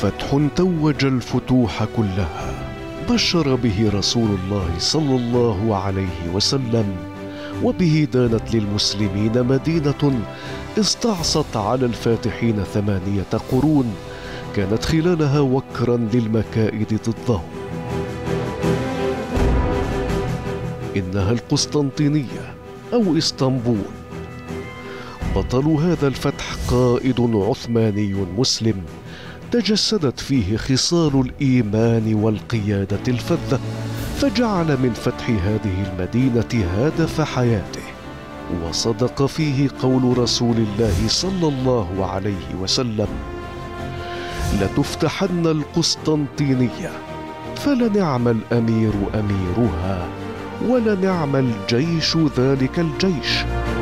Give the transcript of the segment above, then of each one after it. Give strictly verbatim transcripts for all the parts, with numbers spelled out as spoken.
فتح توج الفتوح كلها بشر به رسول الله صلى الله عليه وسلم، وبه دانت للمسلمين مدينة استعصت على الفاتحين ثمانية قرون كانت خلالها وكرا للمكائد ضدهم. إنها القسطنطينية أو إسطنبول. بطل هذا الفتح قائد عثماني مسلم تجسدت فيه خصال الإيمان والقيادة الفذة، فجعل من فتح هذه المدينة هدف حياته، وصدق فيه قول رسول الله صلى الله عليه وسلم: لتفتحن القسطنطينية فلنعم الأمير أميرها ولنعم الجيش ذلك الجيش.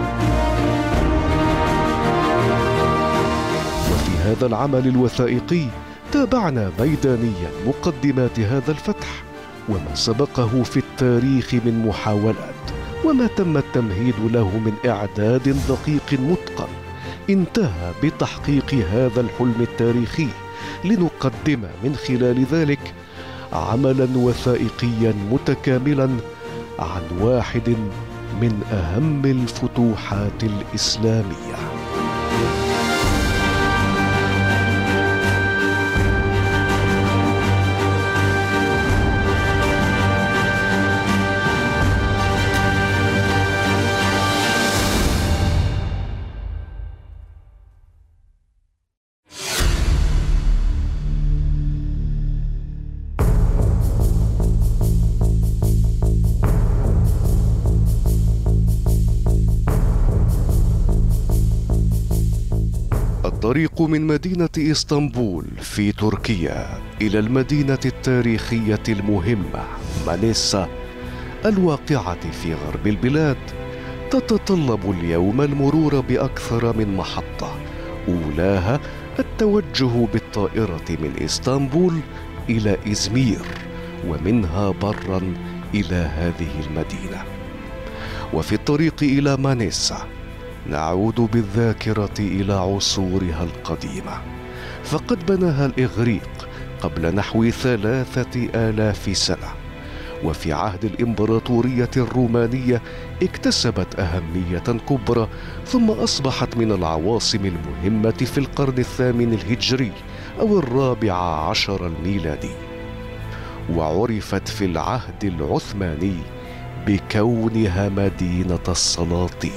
وفي هذا العمل الوثائقي تابعنا ميدانيا مقدمات هذا الفتح وما سبقه في التاريخ من محاولات، وما تم التمهيد له من إعداد دقيق متقن انتهى بتحقيق هذا الحلم التاريخي، لنقدم من خلال ذلك عملا وثائقيا متكاملا عن واحد من أهم الفتوحات الإسلامية. الطريق من مدينة إسطنبول في تركيا إلى المدينة التاريخية المهمة مانيسا الواقعة في غرب البلاد تتطلب اليوم المرور بأكثر من محطة، أولاها التوجه بالطائرة من إسطنبول إلى إزمير، ومنها برا إلى هذه المدينة. وفي الطريق إلى مانيسا نعود بالذاكرة إلى عصورها القديمة، فقد بناها الإغريق قبل نحو ثلاثة آلاف سنة، وفي عهد الإمبراطورية الرومانية اكتسبت أهمية كبرى، ثم أصبحت من العواصم المهمة في القرن الثامن الهجري أو الرابع عشر الميلادي، وعرفت في العهد العثماني بكونها مدينة السلاطين.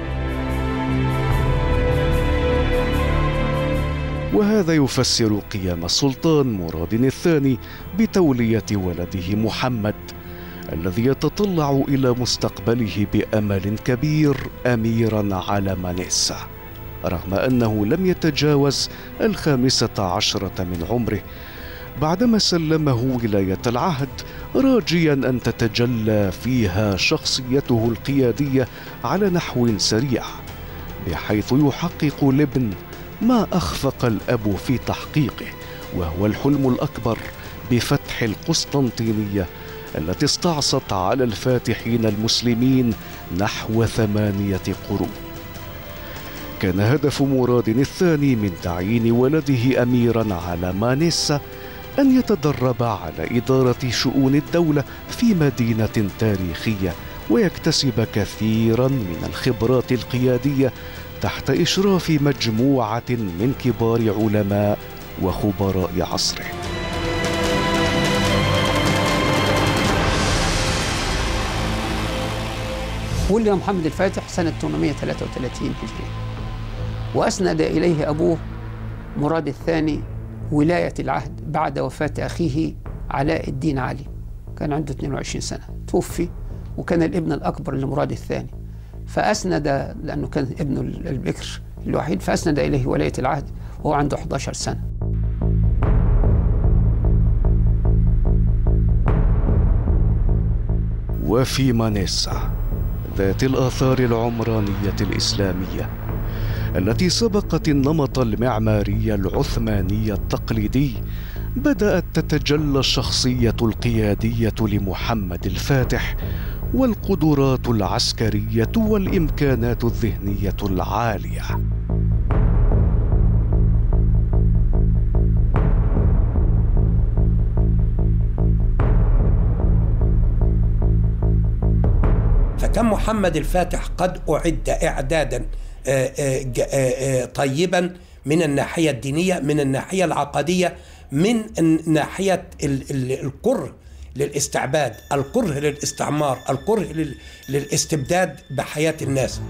وهذا يفسر قيام السلطان مراد الثاني بتولية ولده محمد الذي يتطلع إلى مستقبله بأمل كبير أميرا على مانيسا، رغم أنه لم يتجاوز الخامسة عشرة من عمره بعدما سلمه ولاية العهد، راجيا أن تتجلى فيها شخصيته القيادية على نحو سريع، بحيث يحقق الابن ما أخفق الأب في تحقيقه، وهو الحلم الأكبر بفتح القسطنطينية التي استعصت على الفاتحين المسلمين نحو ثمانية قرون. كان هدف مراد الثاني من تعيين ولده أميرا على مانيسا أن يتدرب على إدارة شؤون الدولة في مدينة تاريخية، ويكتسب كثيرا من الخبرات القيادية تحت إشراف مجموعة من كبار علماء وخبراء عصره. ولد محمد الفاتح سنة ثمانمائة وثلاثة وثلاثين هجرية، وأسند إليه أبوه مراد الثاني ولاية العهد بعد وفاة أخيه علاء الدين علي، كان عنده اثنين وعشرين سنة، توفي، وكان الابن الأكبر لمراد الثاني، فأسند لأنه كان ابنه البكر الوحيد، فأسند إليه ولاية العهد وهو عنده إحدى عشرة سنة. وفي مانيسا ذات الآثار العمرانية الإسلامية التي سبقت النمط المعماري العثماني التقليدي، بدأت تتجلى الشخصية القيادية لمحمد الفاتح والقدرات العسكرية والإمكانات الذهنية العالية. كان محمد الفاتح قد أعد إعدادا طيبا من الناحية الدينية، من الناحية العقدية، من ناحية الكره للاستعباد، الكره للاستعمار، الكره للاستبداد بحياة الناس.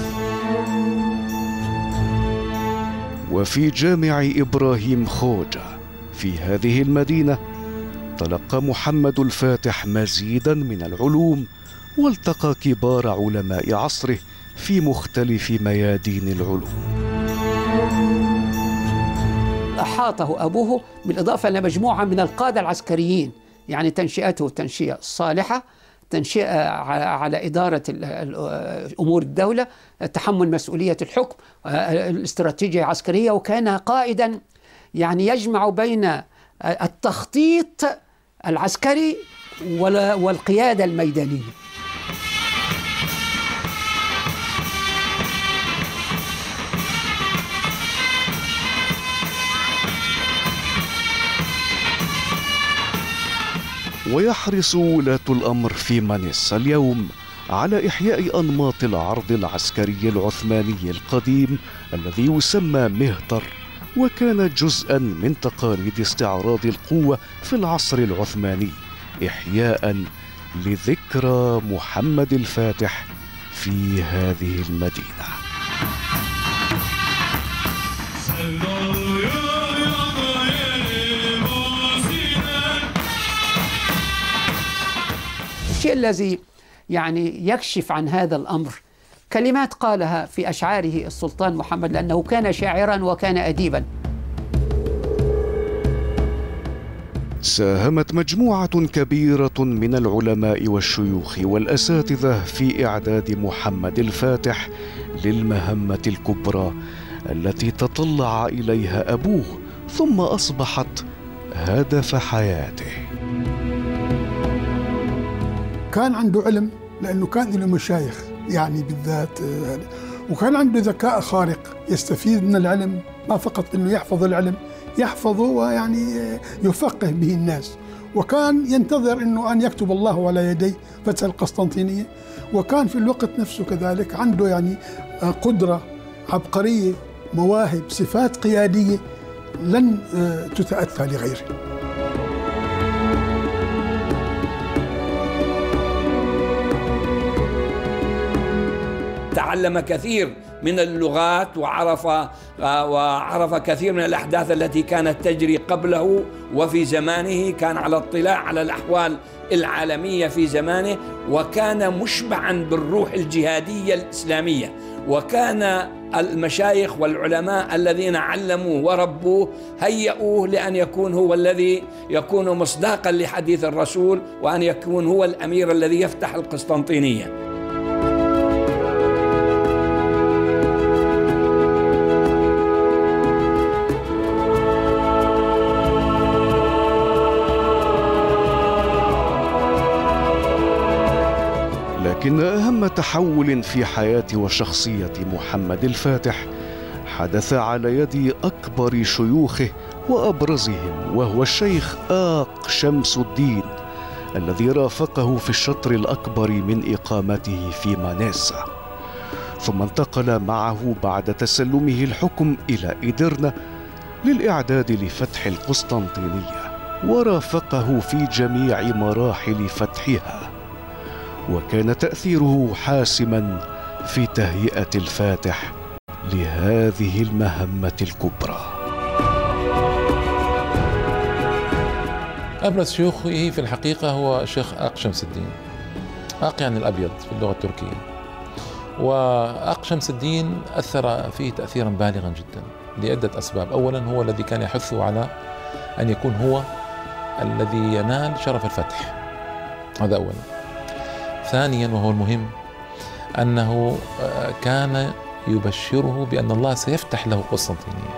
وفي جامع إبراهيم خوجة في هذه المدينة تلقى محمد الفاتح مزيدا من العلوم، والتقى كبار علماء عصره في مختلف ميادين العلوم. أحاطه أبوه بالإضافة إلى مجموعة من القادة العسكريين، يعني تنشئته تنشئة صالحة، تنشئة على إدارة أمور الدولة، تحمل مسؤولية الحكم، الاستراتيجية العسكرية، وكان قائدا يعني يجمع بين التخطيط العسكري والقيادة الميدانية. ويحرص ولاة الأمر في مانيسا اليوم على إحياء أنماط العرض العسكري العثماني القديم الذي يسمى مهتر، وكان جزءا من تقاليد استعراض القوة في العصر العثماني، إحياء لذكرى محمد الفاتح في هذه المدينة. الشيء الذي يعني يكشف عن هذا الأمر كلمات قالها في أشعاره السلطان محمد، لأنه كان شاعرا وكان أديبا. ساهمت مجموعة كبيرة من العلماء والشيوخ والأساتذة في إعداد محمد الفاتح للمهمة الكبرى التي تطلع إليها أبوه، ثم أصبحت هدف حياته. كان عنده علم لأنه كان له مشايخ يعني بالذات، وكان عنده ذكاء خارق يستفيد من العلم، ما فقط أنه يحفظ العلم، يحفظه ويعني يفقه به الناس. وكان ينتظر أنه أن يكتب الله على يديه فتح القسطنطينية، وكان في الوقت نفسه كذلك عنده يعني قدرة عبقرية، مواهب، صفات قيادية لن تتأتى لغيره. تعلم كثير من اللغات، وعرف وعرف كثير من الأحداث التي كانت تجري قبله وفي زمانه، كان على اطلاع على الأحوال العالمية في زمانه، وكان مشبعا بالروح الجهادية الإسلامية. وكان المشايخ والعلماء الذين علموه وربوه هيئوه لأن يكون هو الذي يكون مصداقا لحديث الرسول، وأن يكون هو الأمير الذي يفتح القسطنطينية. لكن أهم تحول في حياة وشخصية محمد الفاتح حدث على يد أكبر شيوخه وأبرزهم، وهو الشيخ آق شمس الدين الذي رافقه في الشطر الأكبر من إقامته في مانيسا، ثم انتقل معه بعد تسلمه الحكم إلى إدرنا للإعداد لفتح القسطنطينية، ورافقه في جميع مراحل فتحها، وكان تأثيره حاسما في تهيئة الفاتح لهذه المهمة الكبرى. أبرز شيوخه في الحقيقة هو الشيخ آق شمس الدين. آق يعني الأبيض في اللغة التركية، وآق شمس الدين أثر فيه تأثيرا بالغا جدا لعدة أسباب. أولا هو الذي كان يحثه على أن يكون هو الذي ينال شرف الفتح، هذا أولا. ثانيا وهو المهم أنه كان يبشره بأن الله سيفتح له قسطنطينية.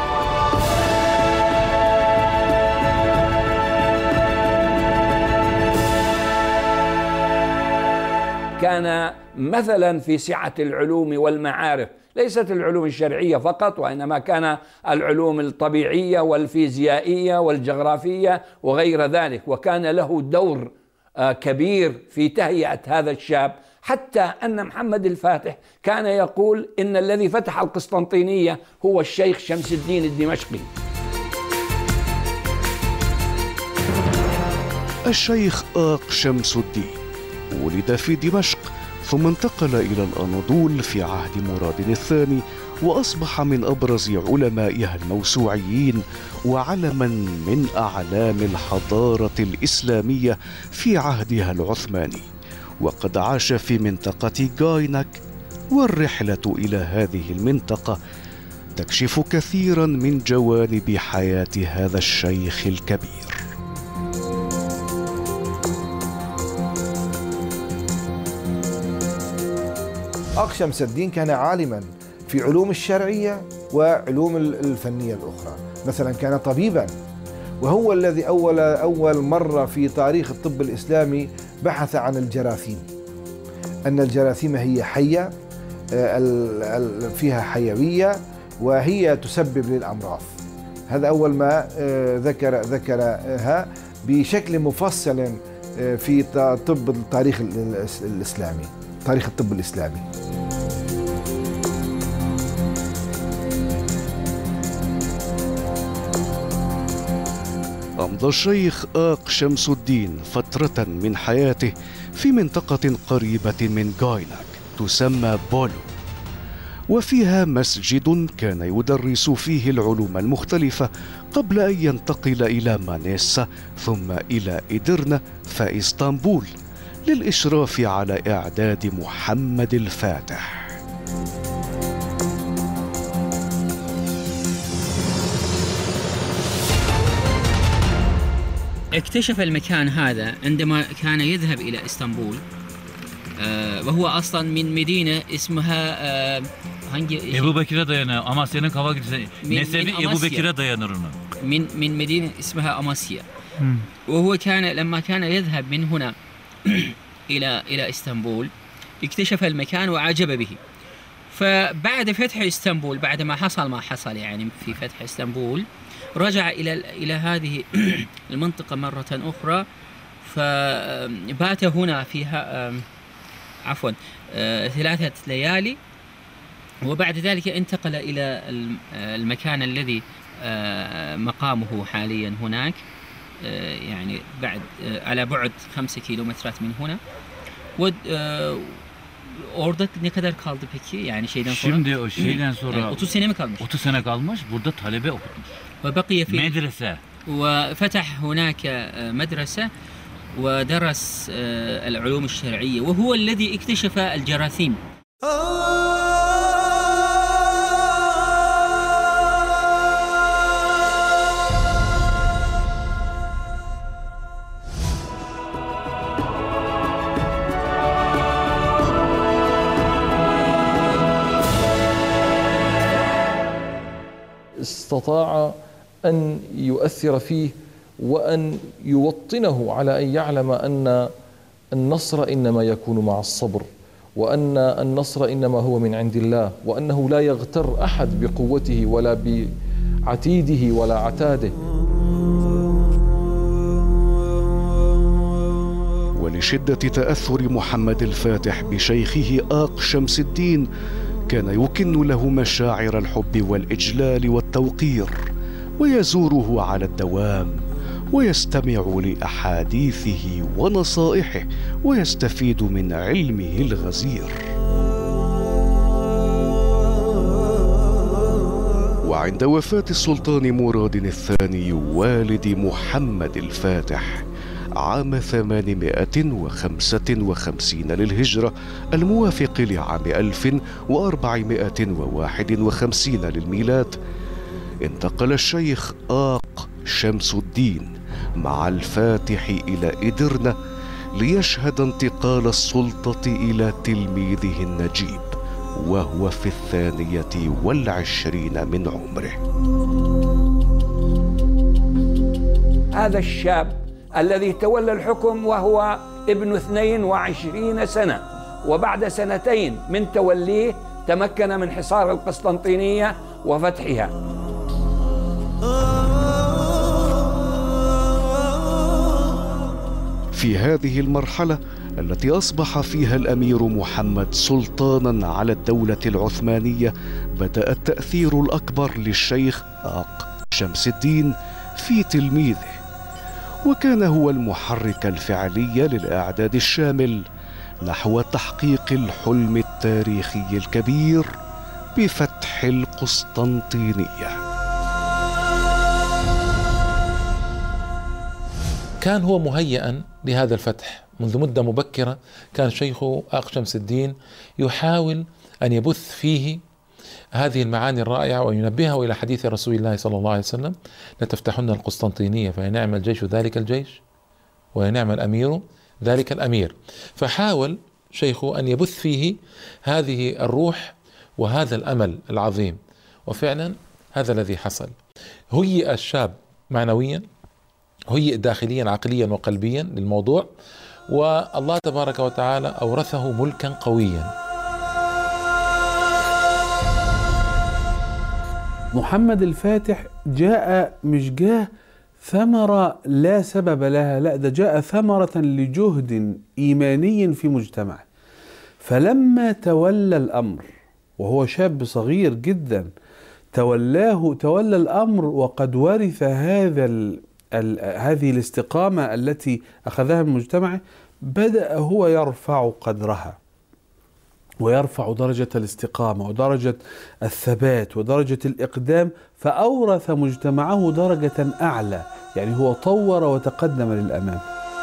كان مثلا في سعة العلوم والمعارف، ليست العلوم الشرعية فقط، وإنما كان العلوم الطبيعية والفيزيائية والجغرافية وغير ذلك، وكان له دور كبير في تهيئة هذا الشاب حتى أن محمد الفاتح كان يقول إن الذي فتح القسطنطينية هو الشيخ شمس الدين الدمشقي. الشيخ آق شمس الدين ولد في دمشق، ثم انتقل إلى الأناضول في عهد مراد الثاني، وأصبح من أبرز علمائها الموسوعيين وعلما من أعلام الحضارة الإسلامية في عهدها العثماني، وقد عاش في منطقة غايناك. والرحلة إلى هذه المنطقة تكشف كثيرا من جوانب حياة هذا الشيخ الكبير. آق شمس الدين كان عالما في علوم الشرعية وعلوم الفنية الأخرى. مثلا كان طبيبا، وهو الذي أول أول مرة في تاريخ الطب الإسلامي بحث عن الجراثيم، أن الجراثيم هي حية فيها حيوية وهي تسبب للأمراض. هذا أول ما ذكر ذكرها بشكل مفصل في طب التاريخ الإسلامي، تاريخ الطب الإسلامي. أمضى الشيخ آق شمس الدين فترة من حياته في منطقة قريبة من غايناك تسمى بولو، وفيها مسجد كان يدرس فيه العلوم المختلفة قبل أن ينتقل إلى مانيسا ثم إلى إدرنا فإسطنبول للإشراف على إعداد محمد الفاتح. اكتشف المكان هذا عندما كان يذهب إلى إسطنبول، آه وهو أصلا من مدينة اسمها آه Ebu Bekir'e dayanıyor. Amasya'nın Kava Gidisi. Nesebi Ebu Bekir'e dayanır ona. من من مدينة اسمها أماسيا. وهو كان لما كان يذهب من هنا إلى إلى إسطنبول اكتشف المكان وعجب به. فبعد فتح إسطنبول، بعد ما حصل ما حصل يعني في فتح إسطنبول، رجع إلى إلى هذه المنطقة مرة أخرى، فبات هنا فيها عفوا ثلاثة ليالي، وبعد ذلك انتقل إلى المكان الذي مقامه حاليا هناك، يعني بعد على بعد خمسة kilometrat من هنا. و orada ne kadar kaldı peki? Yani şeyden sonra. Şimdi o şeyden sonra yani otuz sene mi kalmış? otuz sene kalmış. Burada talebe okutmuş. وبقي في مدرسة. وفتح هناك مدرسة ودرس العلوم الشرعية، وهو الذي اكتشف الجراثيم. استطاع أن يؤثر فيه وأن يوطنه على أن يعلم أن النصر إنما يكون مع الصبر، وأن النصر إنما هو من عند الله، وأنه لا يغتر أحد بقوته ولا بعتيده ولا عتاده. ولشدة تأثر محمد الفاتح بشيخه آق شمس الدين كان يكن له مشاعر الحب والإجلال والتوقير، ويزوره على الدوام ويستمع لأحاديثه ونصائحه ويستفيد من علمه الغزير. وعند وفاة السلطان مراد الثاني والد محمد الفاتح عام ثمانمائة وخمسة وخمسين للهجرة الموافق لعام ألف وأربعمائة وواحد وخمسين للميلاد، انتقل الشيخ آق شمس الدين مع الفاتح إلى إدرنا ليشهد انتقال السلطة إلى تلميذه النجيب وهو في الثانية والعشرين من عمره. هذا الشاب الذي تولى الحكم وهو ابن اثنين وعشرين سنة، وبعد سنتين من توليه تمكن من حصار القسطنطينية وفتحها. في هذه المرحلة التي أصبح فيها الأمير محمد سلطانا على الدولة العثمانية، بدأ التأثير الأكبر للشيخ آق شمس الدين في تلميذه، وكان هو المحرك الفعلي للإعداد الشامل نحو تحقيق الحلم التاريخي الكبير بفتح القسطنطينية. كان هو مهيئا لهذا الفتح منذ مدة مبكرة. كان شيخه آق شمس الدين يحاول أن يبث فيه هذه المعاني الرائعة وينبهه إلى حديث رسول الله صلى الله عليه وسلم: لتفتحن القسطنطينية فينعم الجيش ذلك الجيش وينعم الأمير ذلك الأمير. فحاول شيخه أن يبث فيه هذه الروح وهذا الأمل العظيم، وفعلا هذا الذي حصل. هيئ الشاب معنويا، هيئ داخليا عقليا وقلبيا للموضوع، والله تبارك وتعالى أورثه ملكا قويا. محمد الفاتح جاء مش جاء ثمرة لا سبب لها، لا ده جاء ثمرة لجهد إيماني في مجتمعه. فلما تولى الأمر وهو شاب صغير جدا، تولاه تولى الأمر وقد ورث هذا ال ال هذه الاستقامة التي أخذها من مجتمعه، بدأ هو يرفع قدرها ويرفع درجة الاستقامة ودرجة الثبات ودرجة الإقدام، فأورث مجتمعه درجة أعلى، يعني هو طور وتقدم للأمام.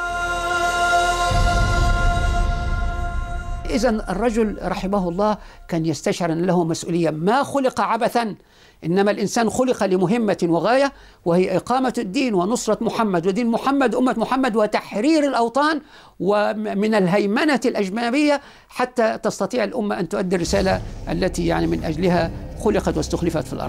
إذن الرجل رحمه الله كان يستشعر أن له مسؤولية، ما خلق عبثا، إنما الإنسان خلق لمهمة وغاية، وهي إقامة الدين ونصرة محمد ودين محمد أمة محمد وتحرير الأوطان ومن الهيمنة الأجنبية، حتى تستطيع الأمة أن تؤدي الرسالة التي يعني من أجلها خلقت واستخلفت في الأرض.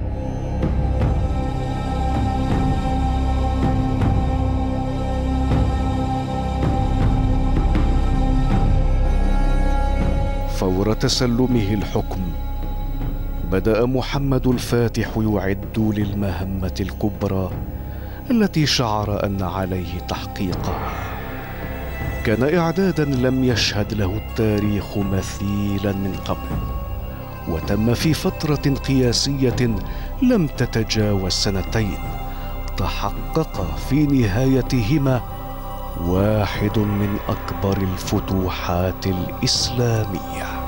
فور تسلمه الحكم بدأ محمد الفاتح يعد للمهمة الكبرى التي شعر أن عليه تحقيقها. كان إعدادا لم يشهد له التاريخ مثيلا من قبل، وتم في فترة قياسية لم تتجاوز سنتين، تحقق في نهايتهما واحد من أكبر الفتوحات الإسلامية.